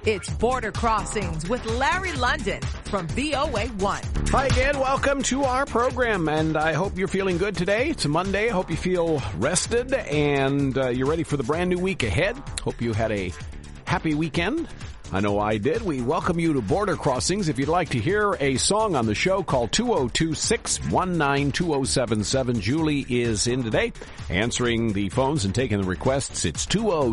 It's Border Crossings with Larry London from VOA1. Hi again. Welcome to our program, and I hope you're feeling good today. It's a Monday. I hope you feel rested, and you're ready for the brand new week ahead. Hope you had a happy weekend. I know I did. We welcome you to Border Crossings. If you'd like to hear a song on the show, call 202-619-2077. Julie is in today, answering the phones and taking the requests. It's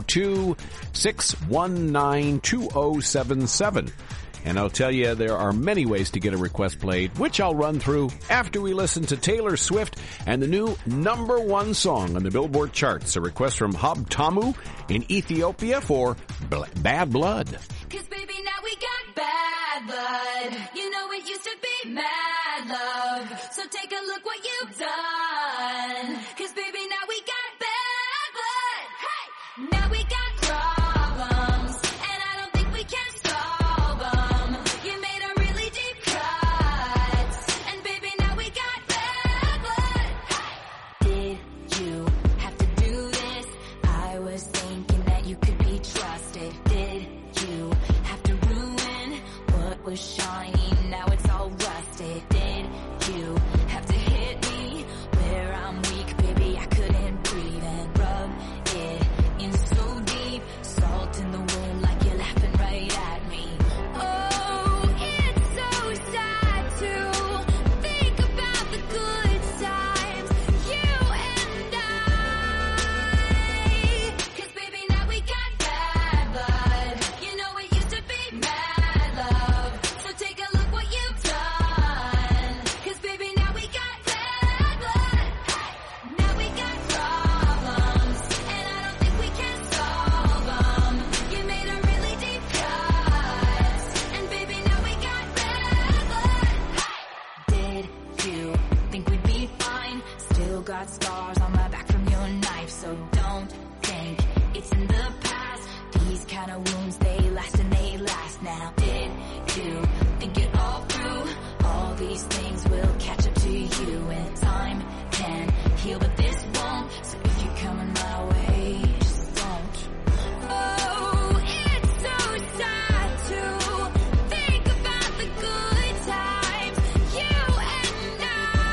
202-619-2077. And I'll tell you, there are many ways to get a request played, which I'll run through after we listen to Taylor Swift and the new #1 song on the Billboard charts. A request from Hub Tamu in Ethiopia for Bad Blood. 'Cause baby, now we got bad blood. You know it used to be mad love. So take a look what you've done. 'Cause baby, now we got bad blood. Hey! Now we got problems, and I don't think we can solve them. You made a really deep cuts, and baby, now we got bad blood. Hey! Did you have to do this? I was thinking that you could be trusted. Did you have to ruin what was shiny? Now it's all rusted. Did you have to hit me where I'm weak? Baby, I couldn't breathe and rub it in so deep. Salt in the wind like you're laughing right at me. Oh, it's so sad to think about the good times, you and I. 'Cause baby, now we got bad blood. You know it used to be mad love. So take a look what you've done. 'Cause baby, now we got bad blood. Hey! Now we got problems, and I don't think we can solve them. You made a really deep cuts, and baby, now we got bad blood. Hey! Did you think we'd be fine? Still got scars on my back from your knife, so don't think it's in the past. These kind of wounds, they last and they last now. Did you think it all through? All these things will catch up to you, and time can heal, but this won't. So if you're coming my way, just don't. Oh, it's so sad to think about the good times, you and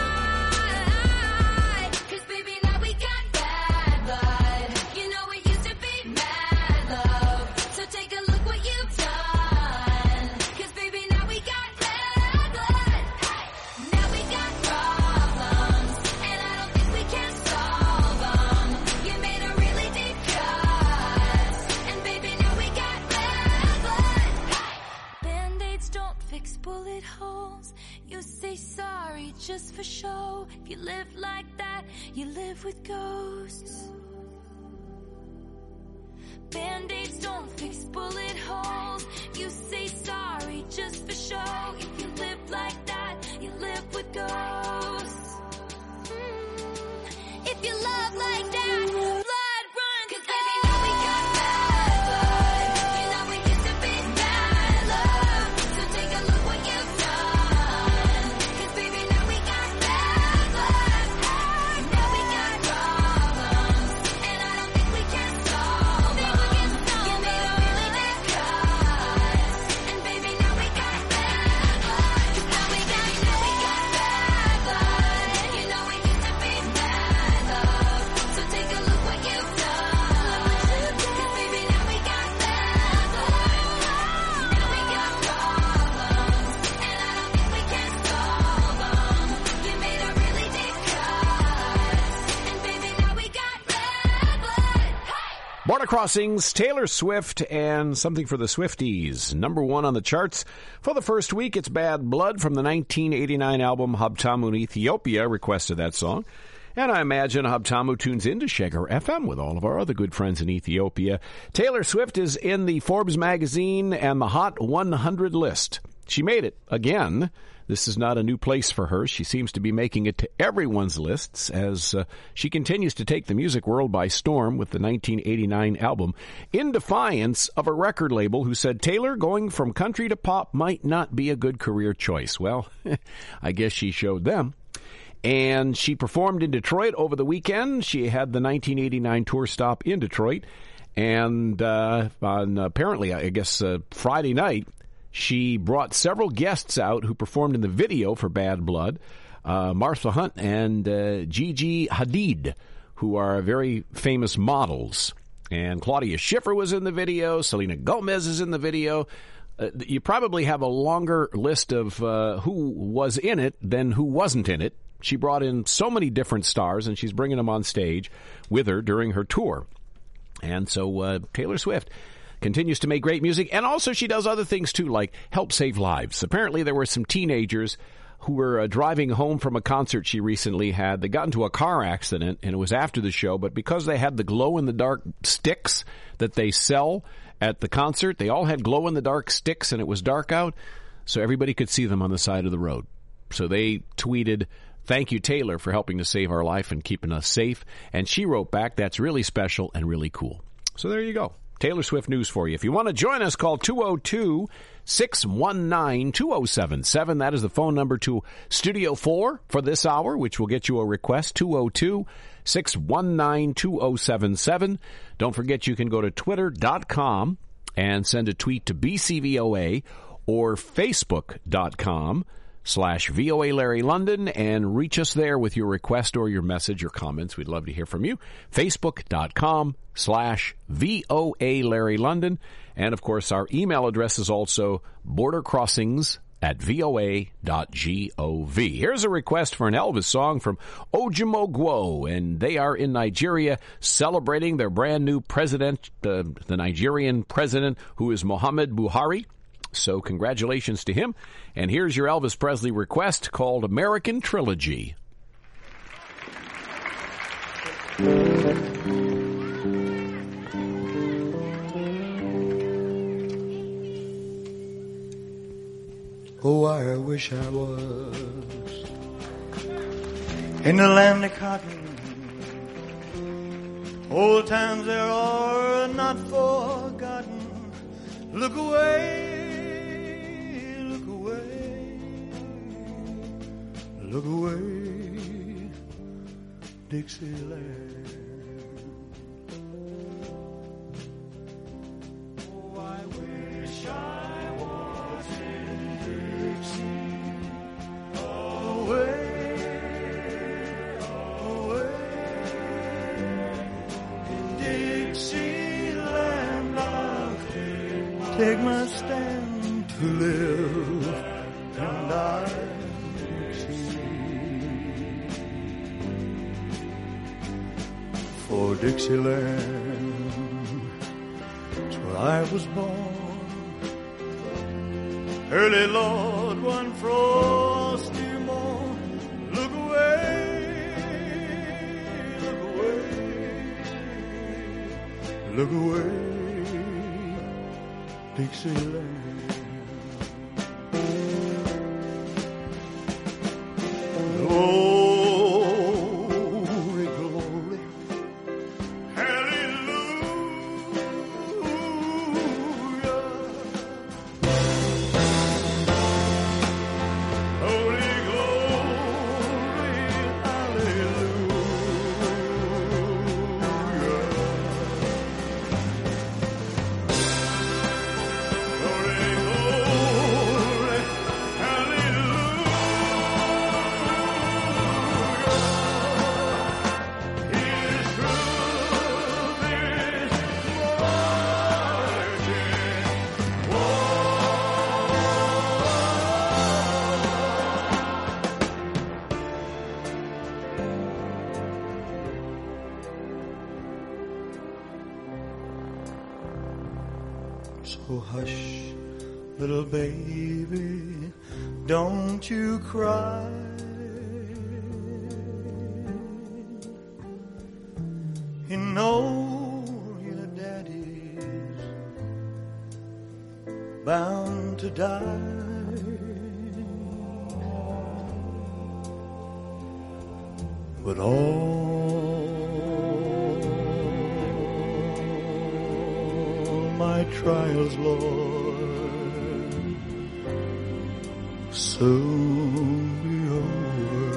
I. 'Cause baby, now we got bad blood. You know it used to be mad love. So take a look what you've done. 'Cause baby, now we got bad blood. Hey! Now we got problems, and I don't think we can solve them. You made a really deep cuts, and baby, now we got bad blood. Hey! Band-aids don't fix bullet holes. You say sorry just for show. If you live like that, you live with ghosts. Band-aids don't fix bullet holes. You say sorry just for show. If you live like that, you live with ghosts. If you love like that, blood run. 'Cause baby, now we got bad blood. You know we used to be mad love. So take a look what you've done. 'Cause baby, now we got bad blood. Now we got problems, and I don't think we can solve them. You made a really deep cuts, and baby, now we got bad blood. Now we got bad blood. You know we used to be mad love. So take a look what you've done. 'Cause baby, now we got bad blood. Now we got problems, and I don't think we can solve them. You made a really deep cuts, and baby, now we got bad blood. Hey! Border Crossings, Taylor Swift, and something for the Swifties. #1 on the charts. For the first week, it's Bad Blood from the 1989 album Habtamu in Ethiopia requested that song. And I imagine Habtamu tunes into Shaker FM with all of our other good friends in Ethiopia. Taylor Swift is in the Forbes magazine and the Hot 100 list. She made it again. This is not a new place for her. She seems to be making it to everyone's lists as she continues to take the music world by storm with the 1989 album, in defiance of a record label who said Taylor going from country to pop might not be a good career choice. Well, I guess she showed them. And she performed in Detroit over the weekend. She had the 1989 tour stop in Detroit. And on apparently, I guess, Friday night, she brought several guests out who performed in the video for Bad Blood, Martha Hunt and Gigi Hadid, who are very famous models. And Claudia Schiffer was in the video. Selena Gomez is in the video. You probably have a longer list of who was in it than who wasn't in it. She brought in so many different stars, and she's bringing them on stage with her during her tour. And so Taylor Swift continues to make great music, and also she does other things too, like help save lives. Apparently there were some teenagers who were driving home from a concert she recently had. They got into a car accident, and it was after the show, but because they had the glow-in-the-dark sticks that they sell at the concert, they all had glow-in-the-dark sticks, and it was dark out, so everybody could see them on the side of the road. So they tweeted, "Thank you, Taylor, for helping to save our life and keeping us safe." And she wrote back, "That's really special and really cool." So there you go. Taylor Swift news for you. If you want to join us, call 202-619-2077. That is the phone number to Studio 4 for this hour, which will get you a request, 202-619-2077. Don't forget you can go to twitter.com and send a tweet to BCVOA or facebook.com/VOA Larry London and reach us there with your request or your message or comments. We'd love to hear from you. Facebook.com/VOA Larry London. And of course, our email address is also bordercrossings@voa.gov. Here's a request for an Elvis song from Ojimogwo, and they are in Nigeria celebrating their brand new president, the Nigerian president, who is Muhammad Buhari. So congratulations to him. And here's your Elvis Presley request called American Trilogy. Oh, I wish I was in the land of cotton. Old times there are not forgotten. Look away. Look away, Dixieland. Oh, I wish I was in Dixie. Away, in Dixieland I'll take my stand to live and die. For Dixieland, it's where I was born. Early Lord, one frosty morn. Look away, look away, Dixieland. So hush, little baby, don't you cry. You know your daddy's bound to die. But all my trials, Lord, soon be over.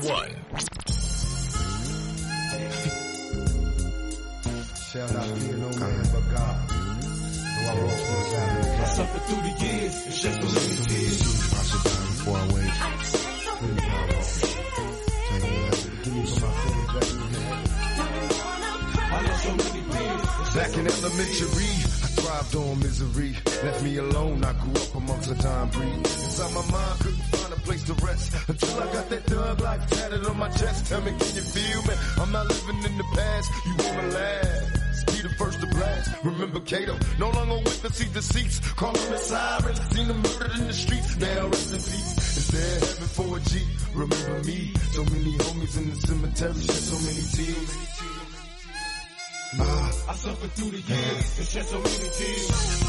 BOA1. Shall not fear no man but God. Though I walk through the valley of death. Suffer through the years, it's just so many tears. I should die before I wait. Please, my Lord. Take me out. Give me for my sins back in the heaven. I lost so many tears. Back in elementary, I thrived on misery. Left me alone, I grew up amongst a dying breed. Inside my mind, couldn't find a place to rest. Until I got that thug life tatted on my chest. Tell me, can you feel me? I'm not living in the past, you wanna last. Be the first to blast. Remember Cato, no longer with the seat deceits. Calling the sirens, seen them murdered in the streets. Now rest in peace. Is there heaven for a G? Remember me, so many homies in the cemetery, shed so many tears. I suffered through the years, and shed so many tears.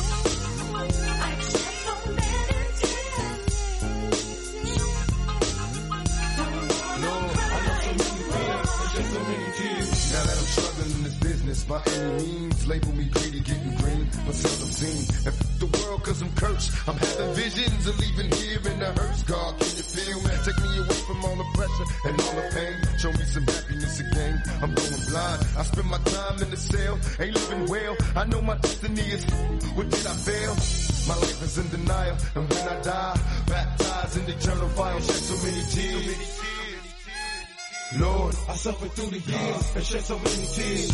Now that I'm struggling in this business, by any means, label me greedy, getting green, but seldom seen. And f*** the world cause I'm cursed. I'm having visions of leaving here in the hearse. God, can you feel me? Take me away from all the pressure and all the pain. Show me some happiness again. I'm going blind. I spend my time in the cell, ain't living well. I know my destiny is what did I fail? My life is in denial, and when I die, baptized in eternal fire, shed so many tears. Lord, I suffered through the years, and shed so many tears.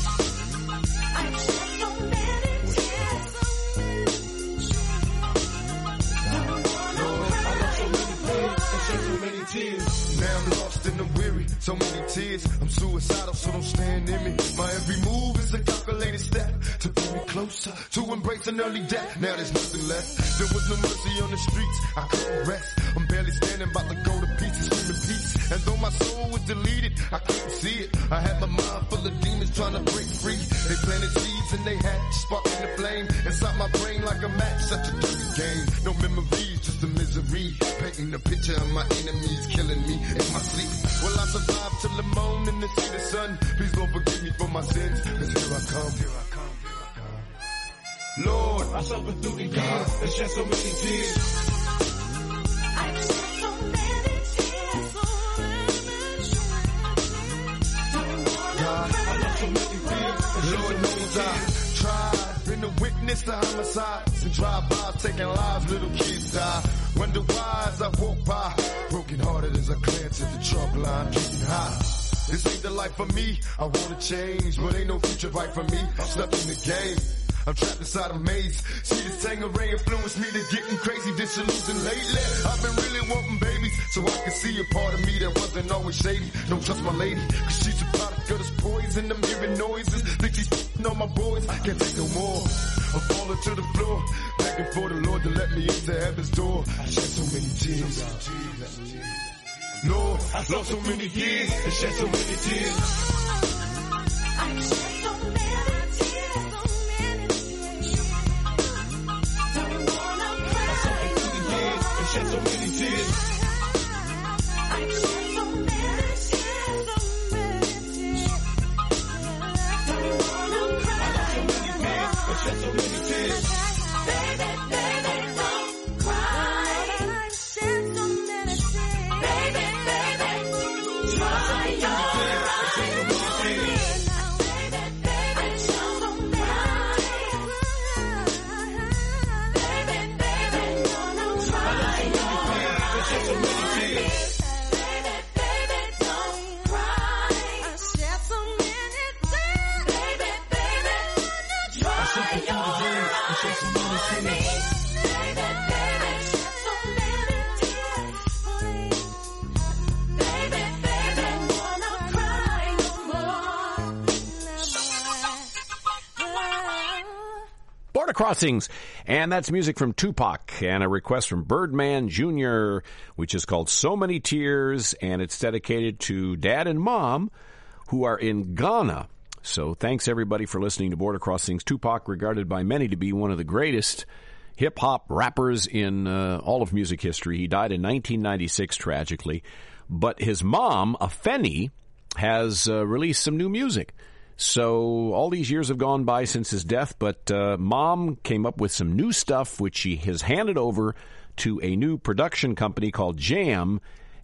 Now I'm lost and I'm weary, so many tears. I'm suicidal, so don't stand in me. My every move is a calculated step to bring me closer to embrace an early death. Now there's nothing left. There was no mercy on the streets. I couldn't rest. I'm barely standing, about to go to pieces, screaming peace. And though my soul was deleted, I couldn't see it. I had my mind full of demons trying to break free. They planted seeds and they hatched, sparking the flame inside my brain like a match. Such a dirty game. No memories, just a misery. Painting a picture of my enemies killing me in my sleep. Will I survive till the morning to see the sun? Please Lord forgive me for my sins, cause here I come. Lord, I suffered through the years, and shed so many tears. Lord knows I tried, been a witness to homicides and drive-bys, taking lives, little kids die. Wonder why as I walk by, broken hearted as I glance at the chalk line, getting high. This ain't the life for me, I wanna change, but ain't no future right for me, I'm stuck in the game. I'm trapped inside a maze. See this Tangeray influence me to getting crazy, disillusioned lately. I've been really wanting babies, so I can see a part of me that wasn't always shady. Don't trust my lady, cause she's a product of this poison. I'm hearing noises, think she's f***ing on my boys. I can't take no more. I'm falling to the floor, begging for the Lord to let me into heaven's door. I shed so many tears. Lord, I lost so many years and shed so many tears. Shed so many tears. Border Crossings, and that's music from Tupac and a request from Birdman Jr., which is called So Many Tears, and it's dedicated to Dad and Mom who are in Ghana. So thanks everybody for listening to Border Crossings. Tupac, regarded by many to be one of the greatest hip-hop rappers in all of music history. He died in 1996, tragically. But his mom, Afeni, has released some new music. So all these years have gone by since his death, but Mom came up with some new stuff, which she has handed over to a new production company called Jam,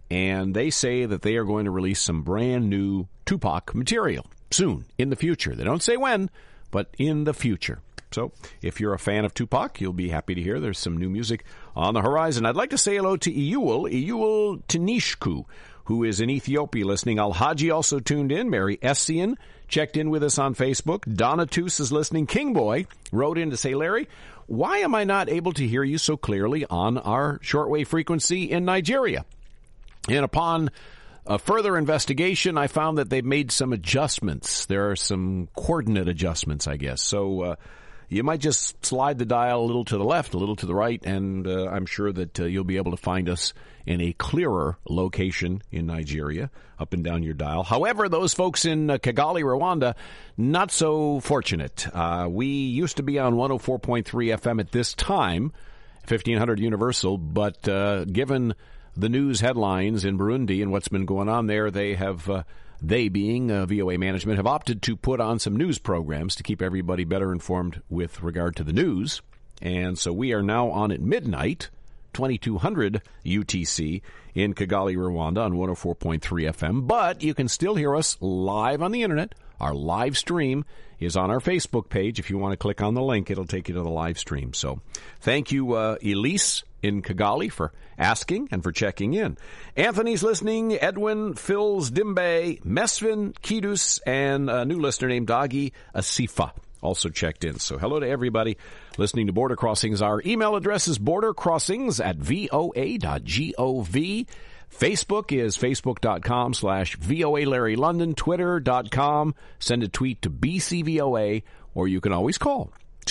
and they say that they are going to release some brand new Tupac material soon, in the future. They don't say when, but in the future. So if you're a fan of Tupac, you'll be happy to hear there's some new music on the horizon. I'd like to say hello to Ewell Tanishku, who is in Ethiopia listening. Al-Haji also tuned in. Mary Essian checked in with us on Facebook. Donatus is listening. King Boy wrote in to say, Larry, why am I not able to hear you so clearly on our shortwave frequency in Nigeria? And upon a further investigation, I found that they've made some adjustments. There are some coordinate adjustments, I guess. So you might just slide the dial a little to the left, a little to the right, and I'm sure that you'll be able to find us in a clearer location in Nigeria, up and down your dial. However, those folks in Kigali, Rwanda, not so fortunate. We used to be on 104.3 FM at this time, 1500 Universal, but given the news headlines in Burundi and what's been going on there, they being VOA management, have opted to put on some news programs to keep everybody better informed with regard to the news. And so we are now on at midnight, 2200 UTC in Kigali, Rwanda on 104.3 FM. But you can still hear us live on the internet. Our live stream is on our Facebook page. If you want to click on the link, it'll take you to the live stream. So thank you, Elise in Kigali, for asking and for checking in. Anthony's listening. Edwin, Phils, Dimbe, Mesvin, Kidus, and a new listener named Dagi Asifa also checked in. So hello to everybody listening to Border Crossings. Our email address is bordercrossings@voa.gov. Facebook is facebook.com/VOA Larry London. Twitter.com. Send a tweet to BCVOA, or you can always call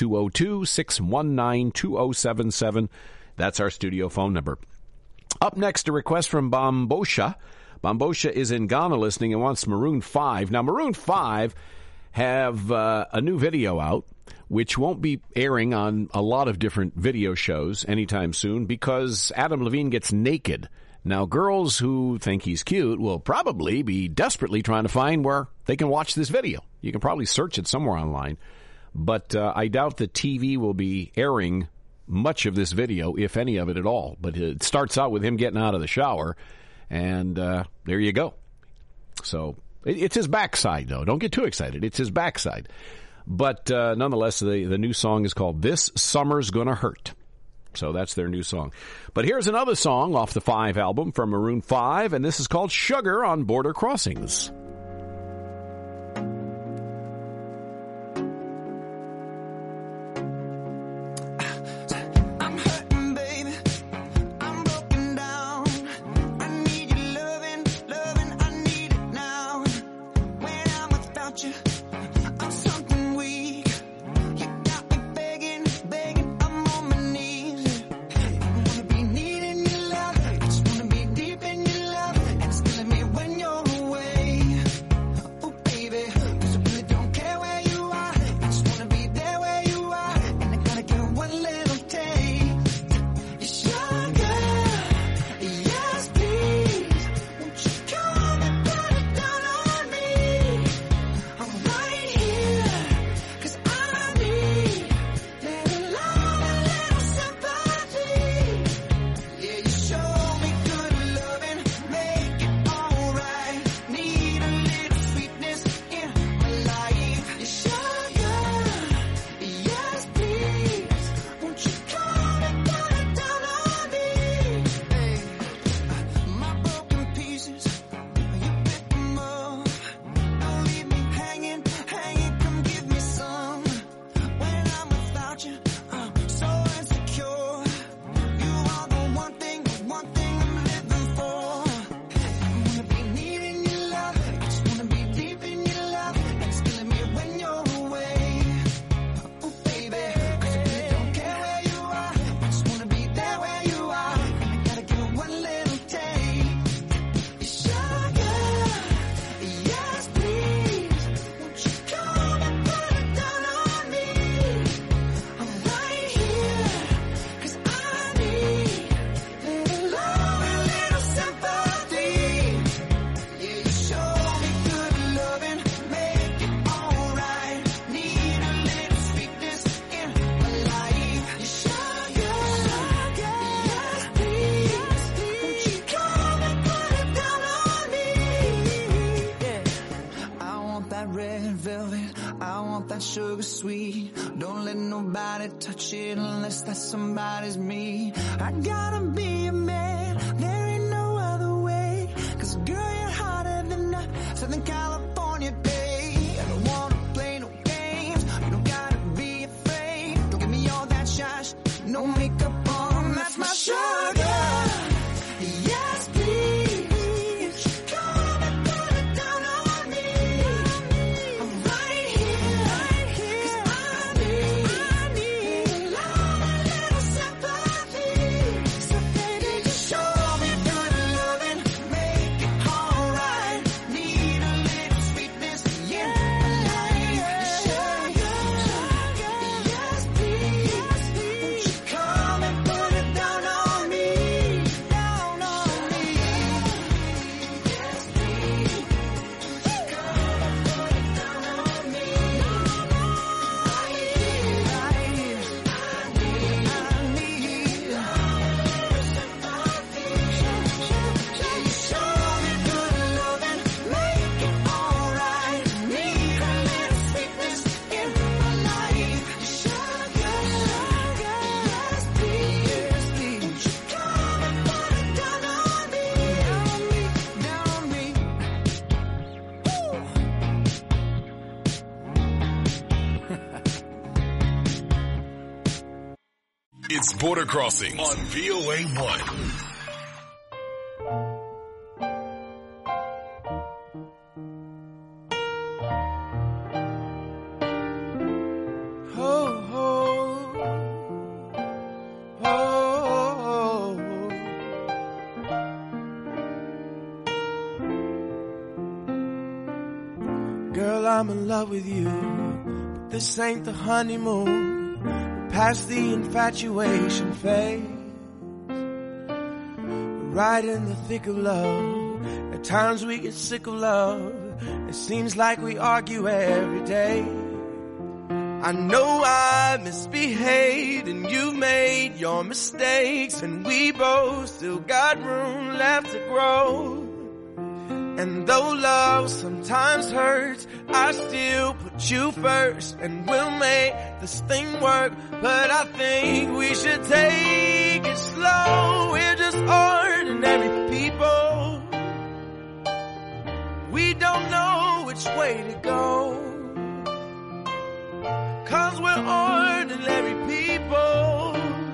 202-619-2077. That's our studio phone number. Up next, a request from Bambosha. Bambosha is in Ghana listening and wants Maroon 5. Now, Maroon 5 have a new video out, which won't be airing on a lot of different video shows anytime soon because Adam Levine gets naked. Now, girls who think he's cute will probably be desperately trying to find where they can watch this video. You can probably search it somewhere online. But I doubt the TV will be airing much of this video, if any of it at all. But it starts out with him getting out of the shower, and there you go. So it's his backside, though. Don't get too excited. It's his backside. But nonetheless, the new song is called This Summer's Gonna Hurt. So that's their new song. But here's another song off the 5 album from Maroon 5, and this is called Sugar on Border Crossings. When you're away won't let nobody touch it unless that somebody's me. I gotta be a man, there ain't no other way. 'Cause girl, you're hotter than a Southern California day. I don't wanna play no games, you don't gotta be afraid. Don't give me all that shush, no makeup on, that's my sugar. Yes, please, come and put it down on me. I'm right here, 'cause I need a little sympathy. So baby, just show me good loving, make it alright. Need a little sweetness in my life. Sugar, yes, please, won't you come and put it down on me, down on me. Yes, please, come and put it down on me. It's Border Crossings on VOA1. Ho, ho, ho. Girl, I'm in love with you, but this ain't the honeymoon. Past the infatuation phase, right in the thick of love. At times we get sick of love. It seems like we argue every day. I know I misbehaved and you've made your mistakes, and we both still got room left to grow. And though love sometimes hurts, I still put you first, and we'll make this thing work. But I think we should take it slow. We're just ordinary people. We don't know which way to go, 'cause we're ordinary people.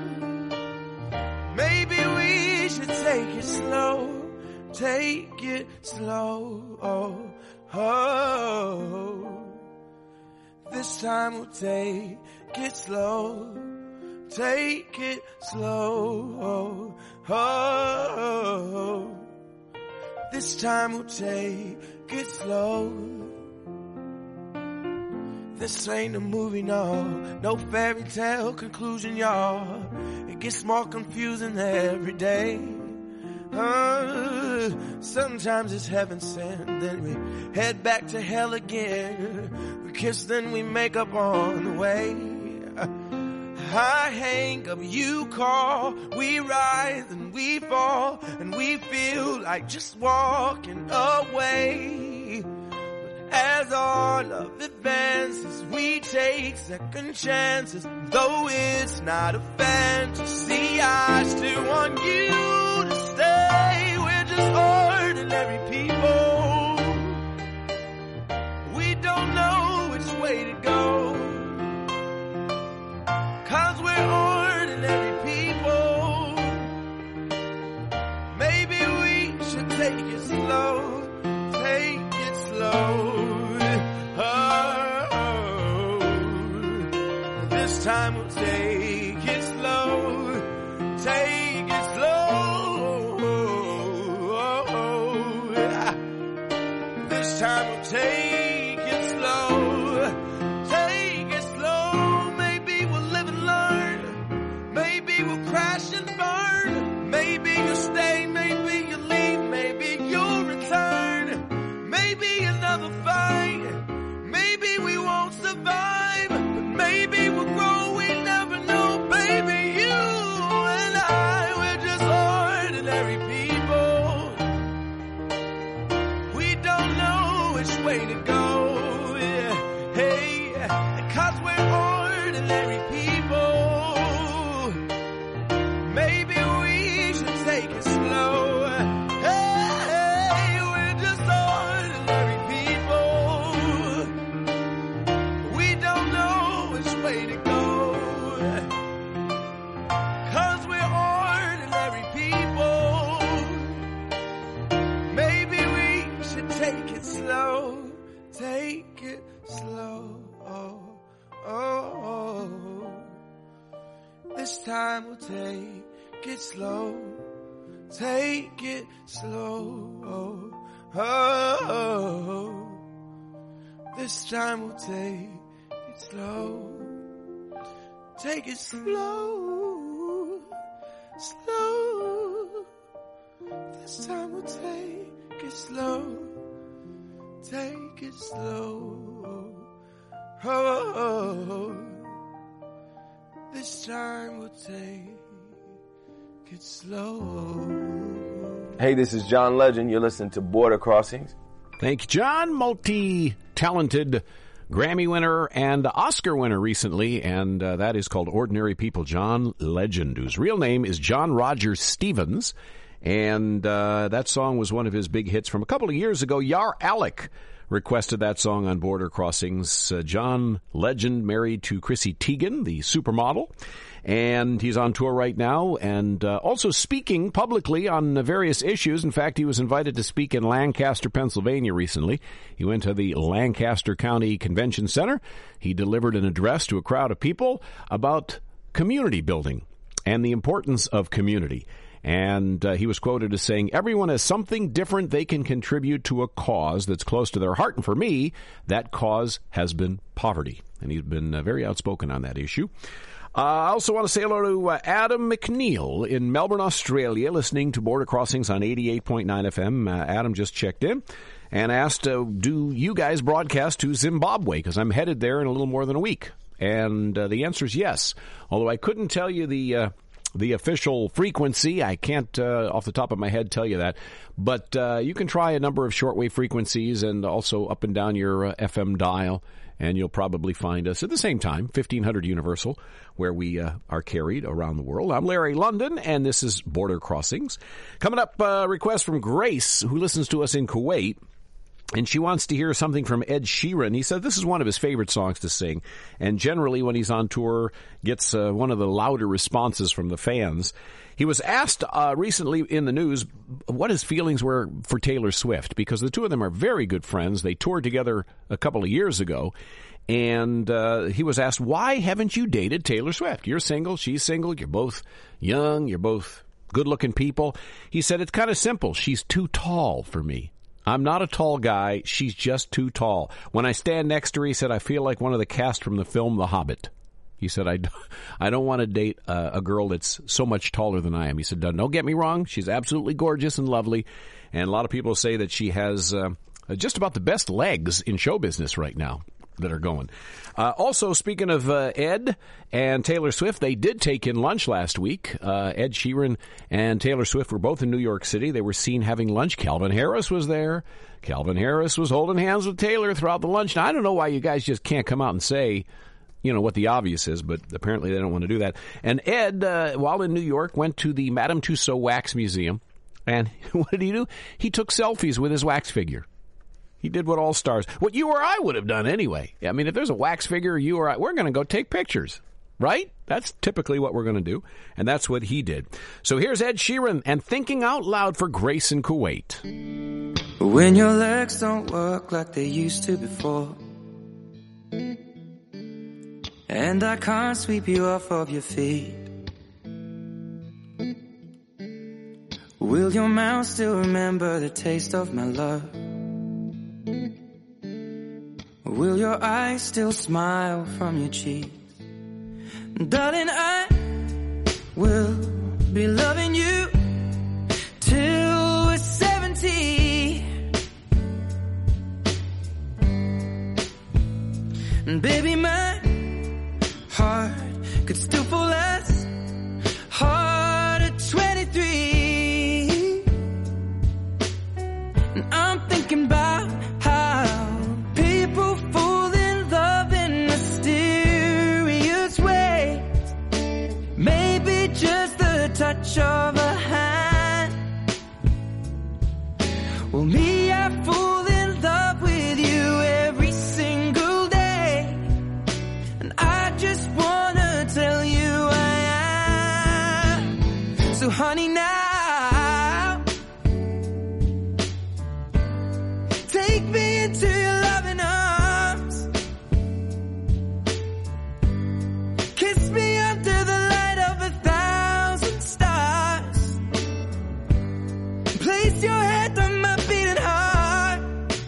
Maybe we should take it slow. Take it slow, oh, oh. This time we'll take it slow. Take it slow, oh, oh. This time we'll take it slow. This ain't a movie, no fairy tale conclusion, y'all. It gets more confusing every day. Sometimes it's heaven sent, then we head back to hell again. We kiss, then we make up on the way. I hang up, you call, we rise and we fall, and we feel like just walking away. But as our love advances, we take second chances. Though it's not a fantasy, I still want you to stay. We're just ordinary people. We don't know which way to go, 'cause we're ordinary people. Maybe we should take it slow. Take it slow. Oh, this time we'll take it slow. Take it slow. This time we'll take it slow. Take it slow. Maybe we'll live and learn. Maybe we'll crash and burn. Maybe you'll stay, maybe you'll leave, maybe you'll return. Maybe another fight. Maybe we won't survive, but maybe we'll grow. We never know, baby. You and I. ordinary people. Maybe we should take it slow. Hey, we're just ordinary people. We don't know which way to go. 'Cause we're ordinary people. Maybe we should take it slow. Take it slow. This time we'll take it slow. Take it slow. This time we'll take it slow. Take it slow. Slow. This time we'll take it slow. Take it slow. This time we'll take it slow. Hey, this is John Legend. You're listening to Border Crossings. Thank you, John. Multi-talented Grammy winner and Oscar winner recently, and that is called Ordinary People. John Legend, whose real name is John Roger Stevens. And that song was one of his big hits from a couple of years ago. Yar Alec requested that song on Border Crossings. John Legend, married to Chrissy Teigen, the supermodel. And he's on tour right now and also speaking publicly on various issues. In fact, he was invited to speak in Lancaster, Pennsylvania recently. He went to the Lancaster County Convention Center. He delivered an address to a crowd of people about community building and the importance of community. And he was quoted as saying, "Everyone has something different they can contribute to a cause that's close to their heart. And for me, that cause has been poverty." And he's been very outspoken on that issue. I also want to say hello to Adam McNeil in Melbourne, Australia, listening to Border Crossings on 88.9 FM. Adam just checked in and asked, do you guys broadcast to Zimbabwe? Because I'm headed there in a little more than a week. And the answer is yes. Although I couldn't tell you the official frequency. I can't, off the top of my head, tell you that. But you can try a number of shortwave frequencies and also up and down your FM dial, and you'll probably find us at the same time, 1500 Universal, where we are carried around the world. I'm Larry London, and this is Border Crossings. Coming up, a request from Grace, who listens to us in Kuwait. And she wants to hear something from Ed Sheeran. He said this is one of his favorite songs to sing. And generally when he's on tour, gets one of the louder responses from the fans. He was asked recently in the news what his feelings were for Taylor Swift, because the two of them are very good friends. They toured together a couple of years ago. And he was asked, why haven't you dated Taylor Swift? You're single, she's single, you're both young, you're both good-looking people. He said, it's kind of simple. She's too tall for me. I'm not a tall guy. She's just too tall. When I stand next to her, he said, I feel like one of the cast from the film The Hobbit. He said, I don't want to date a girl that's so much taller than I am. He said, don't get me wrong. She's absolutely gorgeous and lovely. And a lot of people say that she has just about the best legs in show business right now that are going. Also, speaking of Ed and Taylor Swift, they did take in lunch last week. Ed Sheeran and Taylor Swift were both in New York City. They were seen having lunch. Calvin Harris was there. Calvin Harris was holding hands with Taylor throughout the lunch. Now, I don't know why you guys just can't come out and say, you know, what the obvious is, but apparently they don't want to do that. And Ed, while in New York, went to the Madame Tussauds Wax Museum. And what did he do? He took selfies with his wax figure. He did what all stars, what you or I would have done anyway. I mean, if there's a wax figure, you or I, we're going to go take pictures, right? That's typically what we're going to do, and that's what he did. So here's Ed Sheeran and Thinking Out Loud for Grace in Kuwait. When your legs don't work like they used to before, and I can't sweep you off of your feet, will your mouth still remember the taste of my love? Will your eyes still smile from your cheeks? Darling, I will be loving you till we're 70. And baby, my heart could still fall as hard at 23. And I'm thinking about how people fall in love in mysterious ways. touch of a hand. Well, me, I fall in love with you every single day, and I just wanna tell you I am. So honey, now take me into your loving arms. Kiss me under the light of 1,000 stars. Place your head on my beating heart.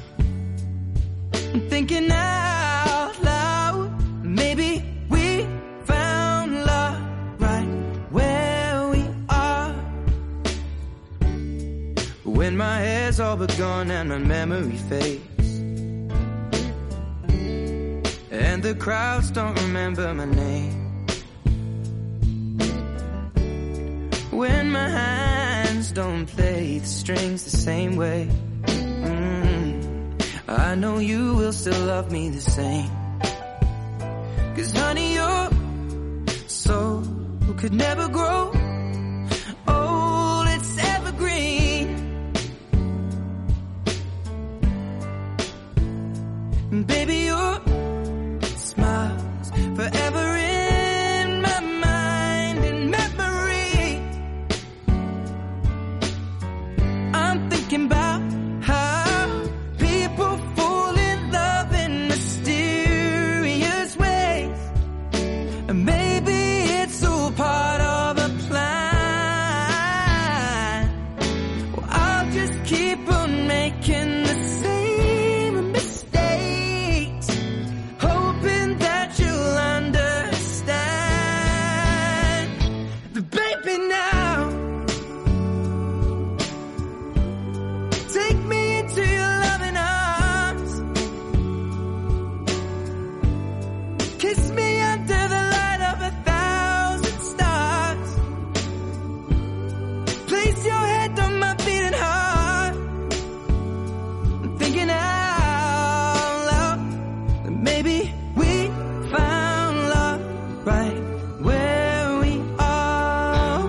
I'm thinking out loud, maybe we found love right where we are. When my hair's all but gone and my memory fades, and the crowds don't remember my name, when my hands don't play the strings the same way, I know you will still love me the same. 'Cause honey, your soul could never grow old, it's evergreen. And baby, your smile's forever in my mind and memory. I'm thinking about how people fall in love in mysterious ways, and maybe it's all part of a plan. Well, I'll just keep on making the same mistakes, hoping that you'll understand. But baby, now take me into your loving arms. Kiss me under the light of 1,000 stars. Place your head on my beating heart. I'm thinking out loud that maybe we found love right where we are.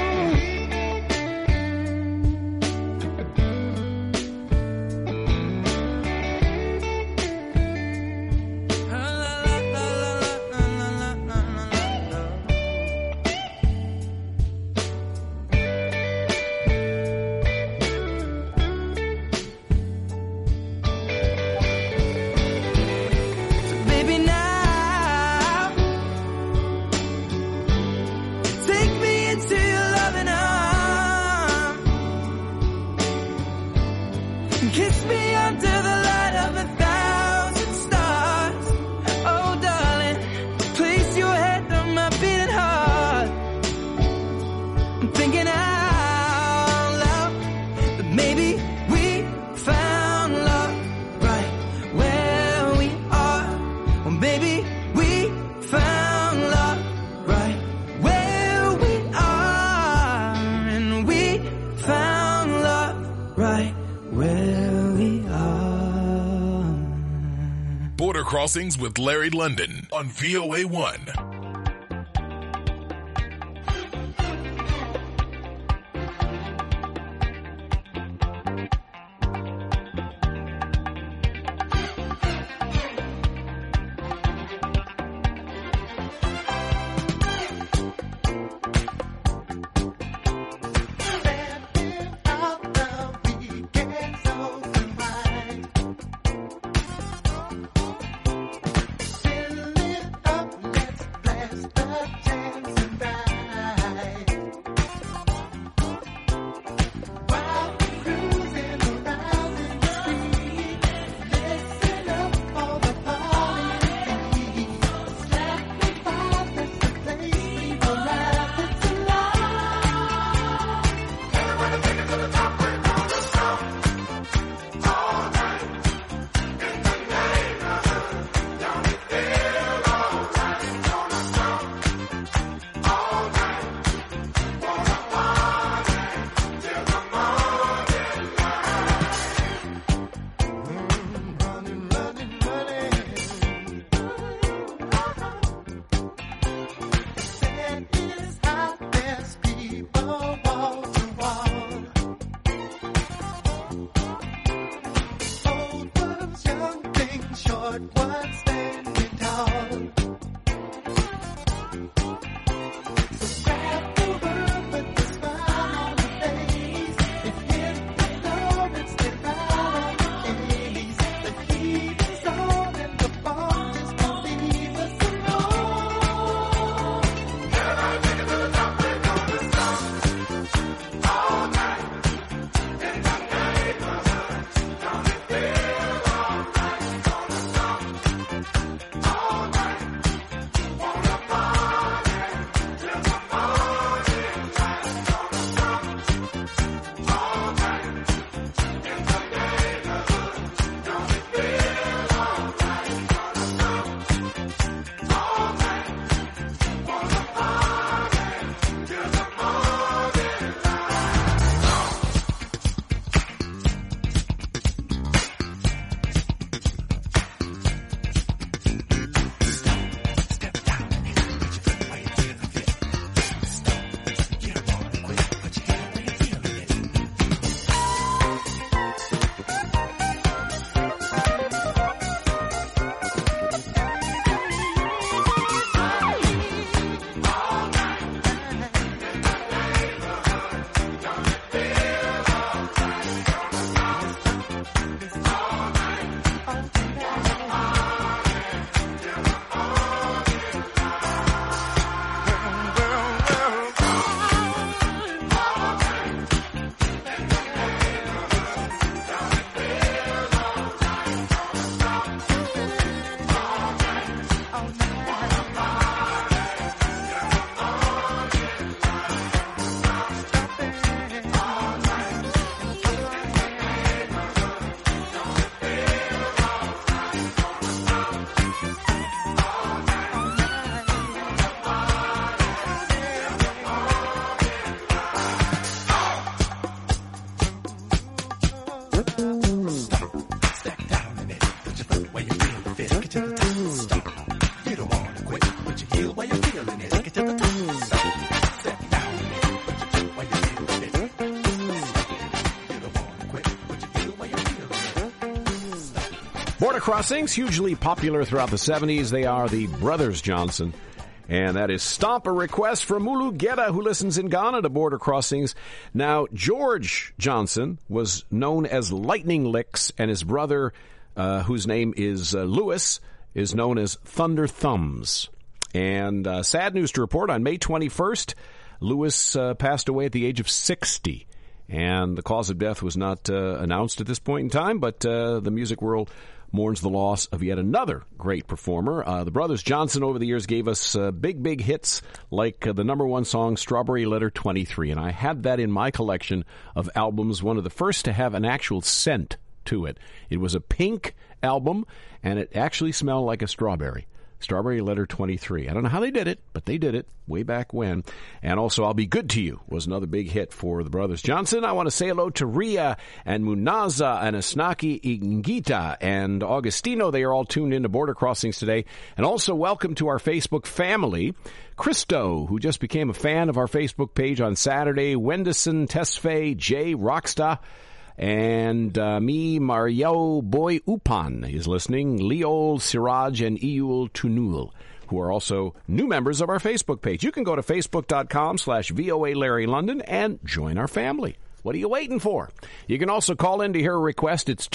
So baby, now take me into your loving arms. Kiss me under the light of 1,000 stars. Oh, darling, place your head on my beating heart. I'm thinking out loud that maybe we found love right where we are. Or maybe we found love right where we are. And we found love right where we are. Border Crossings with Larry London on VOA1. all Border Crossings, hugely popular throughout the 70s. They are the Brothers Johnson. And that is Stomp, a request from Mulu Geta, who listens in Ghana to Border Crossings. Now, George Johnson was known as Lightning Licks, and his brother, whose name is Lewis, is known as Thunder Thumbs. And sad news to report, on May 21st, Lewis passed away at the age of 60. And the cause of death was not announced at this point in time, but the music world mourns the loss of yet another great performer. The Brothers Johnson over the years gave us big hits like the number one song, Strawberry Letter 23. And I had that in my collection of albums, one of the first to have an actual scent to it. It was a pink album, and it actually smelled like a strawberry. Strawberry Letter 23. I don't know how they did it, but they did it way back when. And also, I'll Be Good to You was another big hit for the Brothers Johnson. I want to say hello to Ria and Munaza and Asnaki Ingita and Augustino. They are all tuned into Border Crossings today. And also, welcome to our Facebook family. Christo, who just became a fan of our Facebook page on Saturday. Wendison, Tesfaye, Jay, Rockstar. And me, Mario Boy Upan is listening. Leol, Siraj, and Eul Tunul, who are also new members of our Facebook page. You can go to facebook.com/VOA Larry London and join our family. What are you waiting for? You can also call in to hear a request. It's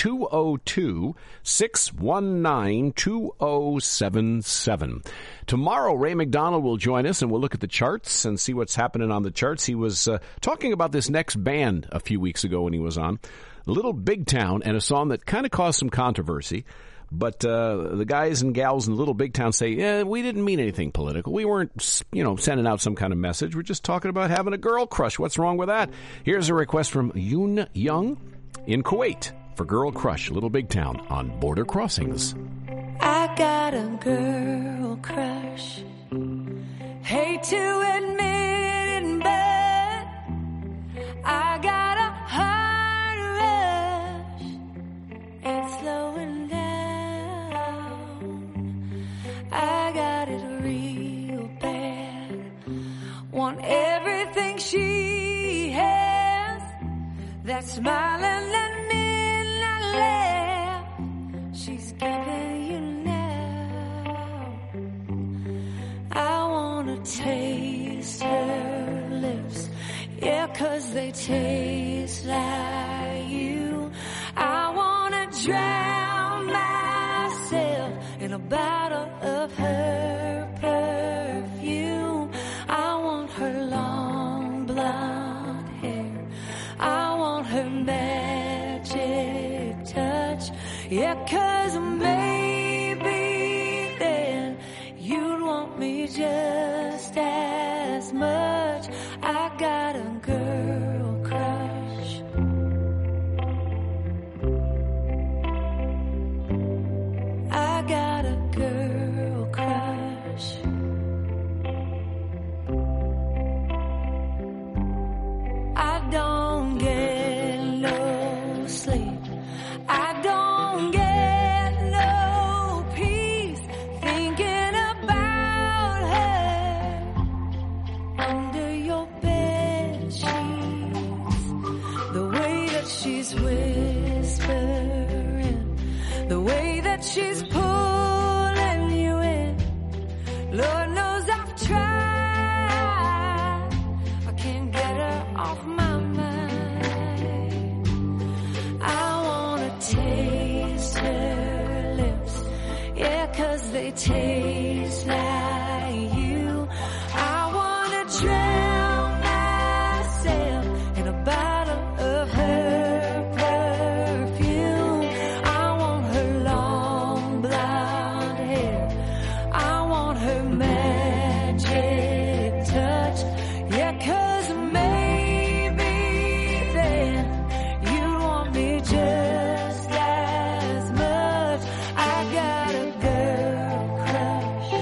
202-619-2077. Tomorrow, Ray McDonald will join us, and we'll look at the charts and see what's happening on the charts. He was talking about this next band a few weeks ago when he was on, Little Big Town, and a song that kind of caused some controversy. But the guys and gals in Little Big Town say, we didn't mean anything political. We weren't, sending out some kind of message. We're just talking about having a girl crush. What's wrong with that? Here's a request from Yoon Young in Kuwait for Girl Crush, Little Big Town on Border Crossings. I got a girl crush. Hate to admit it, but I got a heart rush. It's slowing down. I got it real bad. Want everything she has. That smiling and midnight laugh she's giving you now. I wanna taste her lips. Yeah, 'cause they taste like you. I wanna drown myself in a bottle of her perfume. I want her long blonde hair. I want her magic touch. Yeah, 'cause maybe then you'd want me just as much. I got a girl crush. I got a girl crush. I don't get no sleep. I don't get no peace thinking about her under your bed sheets. The way that she's whispering, the way that she's pulling you in. Lord knows I've tried. I can't get her off my mind. I wanna taste her lips. Yeah, 'cause they taste like you. I wanna drown myself in a bottle of her perfume. I want her long blonde hair. I want her magic touch. Yeah, 'cause maybe then you'd want me just as much. I got a girl crush.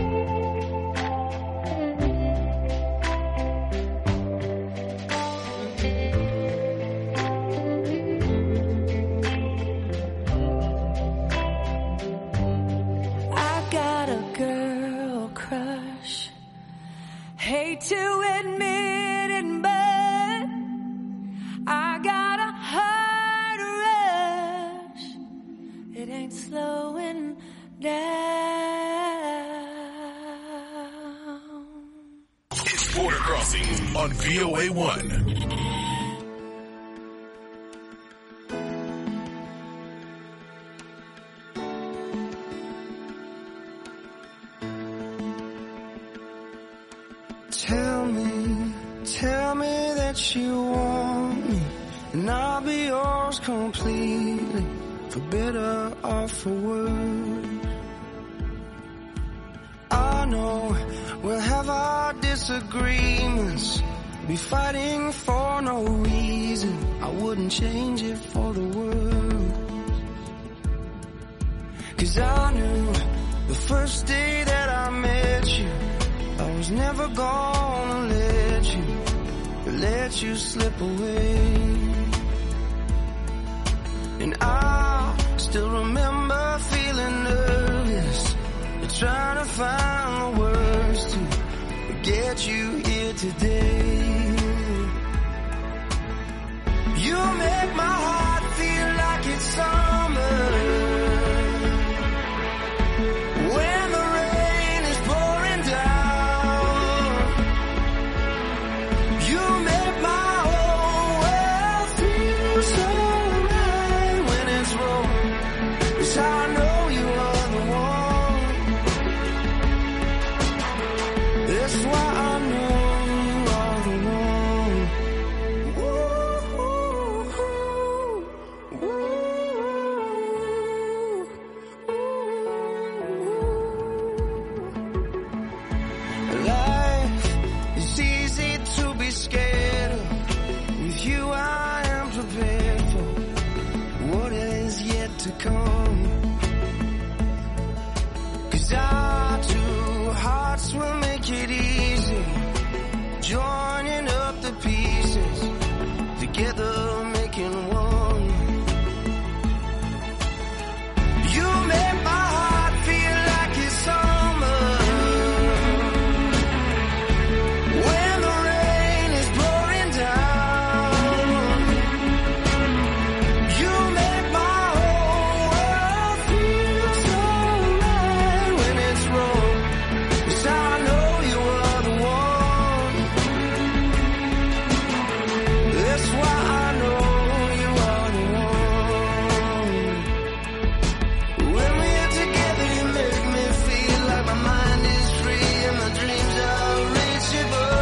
I got a girl crush. Hate to admit it, but I got a heart rush. It ain't slow. slowing down. It's Border Crossings on VOA1. Tell me that you want me, and I'll be yours completely, for better or for worse. I know we'll have our disagreements, be fighting for no reason. I wouldn't change it for the world. 'Cause I knew the first day that I met you, I was never gonna let you slip away. And I still remember feeling nervous, trying to find the words to get you here today. You make my heart feel like it's summer when the rain is pouring down. You make my whole world feel so right when it's wrong. 'Cause I know you are the one. That's why I know you are the one. Life is easy to be scared of. With you I am prepared for what is yet to come. 'Cause our two hearts will make it easy, joining up the pieces, together making one. You make my heart feel like it's summer when the rain is pouring down. You make my whole world feel so right when it's wrong. 'Cause I know you are the one. That's why I know you are the one. When we are together, you make me feel like my mind is free and my dreams are reachable.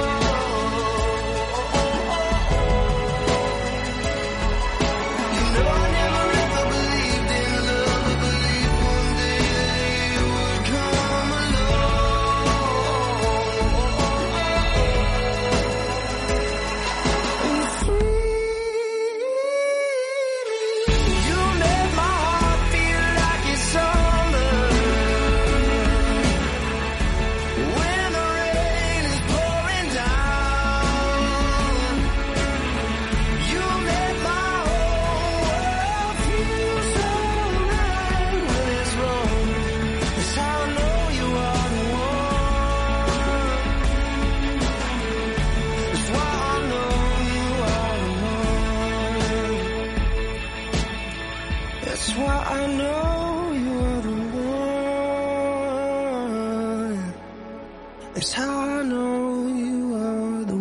You know I never ever believed in love, but believed one day that you would come along. And you make my heart feel like it's summer when the rain is pouring down. You make my whole world feel so right when it's wrong. 'Cause I know you are the one. That's why I know you are the one. That's why I know you are the one. That's how I know you are the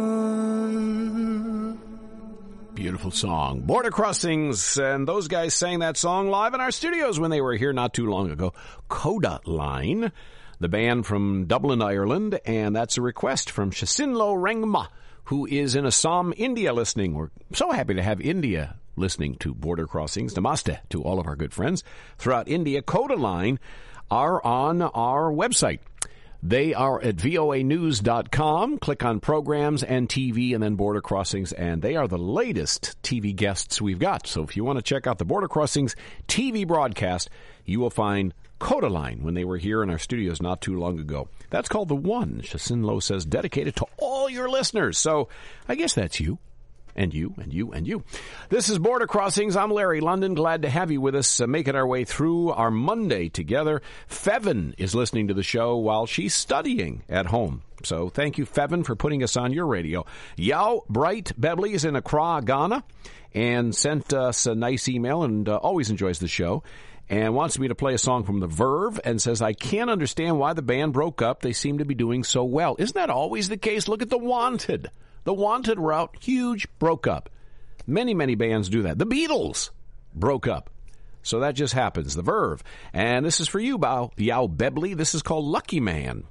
one. Beautiful song. Border Crossings, and those guys sang that song live in our studios when they were here not too long ago. Coda Line, the band from Dublin, Ireland, and that's a request from Shasinlo Rengma, who is in Assam, India, listening. We're so happy to have India listening to Border Crossings. Namaste to all of our good friends throughout India. Coda Line are on our website. They are at voanews.com. Click on programs and TV and then Border Crossings, and they are the latest TV guests we've got. So if you want to check out the Border Crossings TV broadcast, you will find Coda Line when they were here in our studios not too long ago. That's called The One, Shasinlo says, dedicated to all your listeners. So I guess that's you. And you, and you, and you. This is Border Crossings. I'm Larry London. Glad to have you with us, making our way through our Monday together. Fevin is listening to the show while she's studying at home. So thank you, Fevin, for putting us on your radio. Yao Bright Bebley is in Accra, Ghana, and sent us a nice email and always enjoys the show. and wants me to play a song from The Verve and says, I can't understand why the band broke up. They seem to be doing so well. Isn't that always the case? Look at The Wanted. The Wanted were out huge, broke up. Many, many bands do that. The Beatles broke up. So that just happens. The Verve. And this is for you, Yao Bebley. This is called Lucky Man.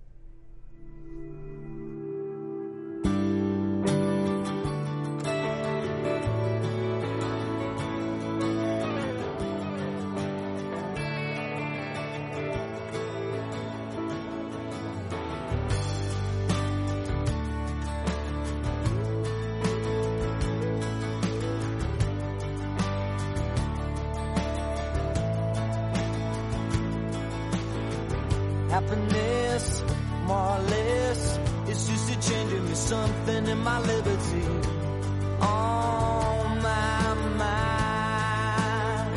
Happiness, more or less, it's just a changing me something in my liberty. On my mind.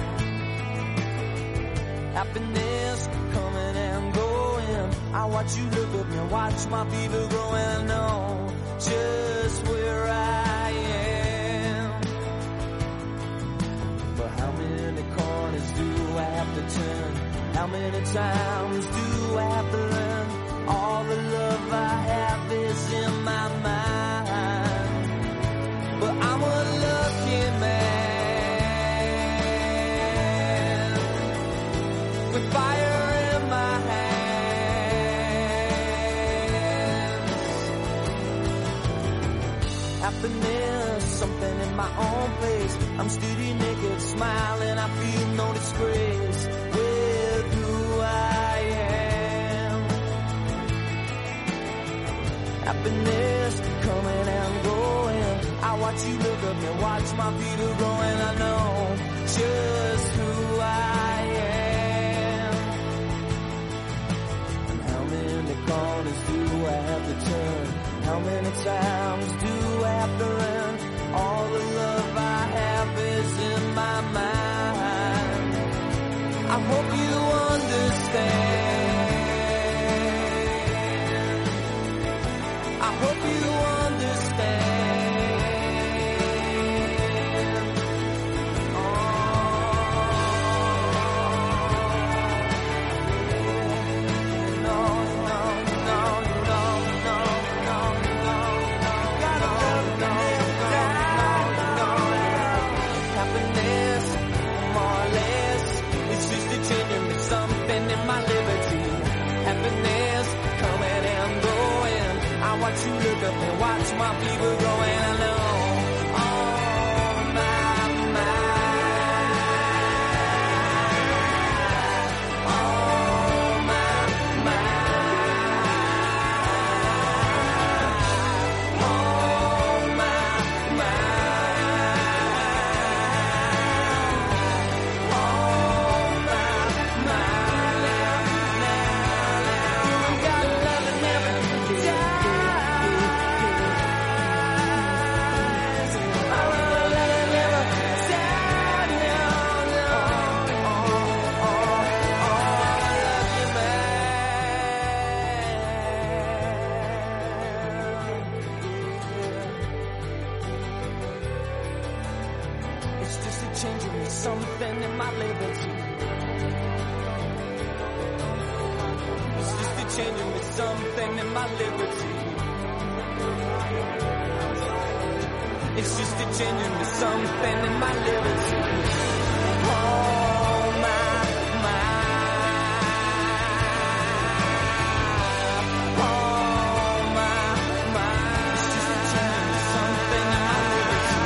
Happiness coming and going. I watch you look at me, watch my fever growing. I know just where I am. But how many corners do I have to turn? How many times do I have to learn? All the love I have is in my mind. But I'm a lucky man with fire in my hands. Happiness, something in my own place. I'm steady naked, smiling, I feel no disgrace. Happiness coming and going. I watch you look at me, watch my feet are growing. I know just who I am. And how many corners do I have to turn? How many times do I have to learn? All the love I have is in my mind. I hope you understand. I hope you understand. Oh, no, no, no, no, no, no, no. Gotta love happiness, more or less, it's just a changing me something in my liberty. Happiness coming and going. I watch you look up and watch my fever growing. I know on my mind, on my mind, on my mind, on my mind. Got love and never die. It's just a changing me something in my liberty. It's just a changing me something in my liberty. It's just a changing me something in my liberty. Oh my mind. Oh my. It's just a changing me something in my liberty.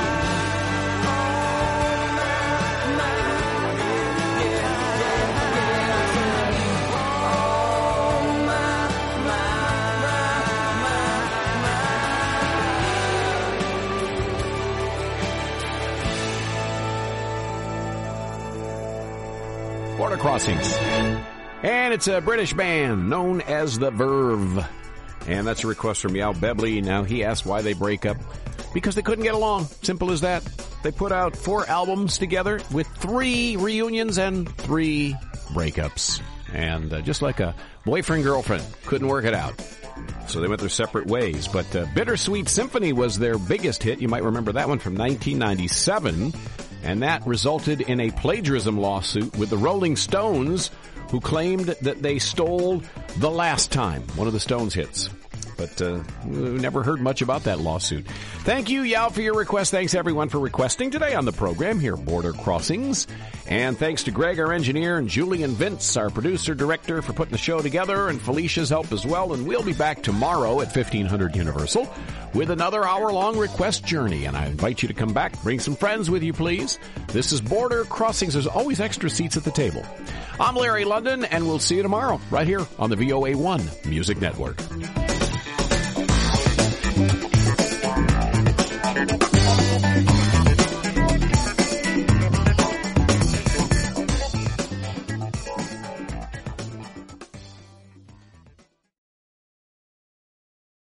Border Crossings. And it's a British band known as The Verve. And that's a request from Yao Bebley. Now, he asked why they break up. Because they couldn't get along. Simple as that. They put out 4 albums together with 3 reunions and 3 breakups. And just like a boyfriend-girlfriend, couldn't work it out. So they went their separate ways. But Bittersweet Symphony was their biggest hit. You might remember that one from 1997. and that resulted in a plagiarism lawsuit with the Rolling Stones, who claimed that they stole The Last Time, one of the Stones hits. But we never heard much about that lawsuit. Thank you, Yao, for your request. Thanks, everyone, for requesting today on the program here at Border Crossings. And thanks to Greg, our engineer, and Julian Vince, our producer-director, for putting the show together, and Felicia's help as well. And we'll be back tomorrow at 1500 Universal with another hour-long request journey. And I invite you to come back. Bring some friends with you, please. This is Border Crossings. There's always extra seats at the table. I'm Larry London, and we'll see you tomorrow right here on the VOA1 Music Network.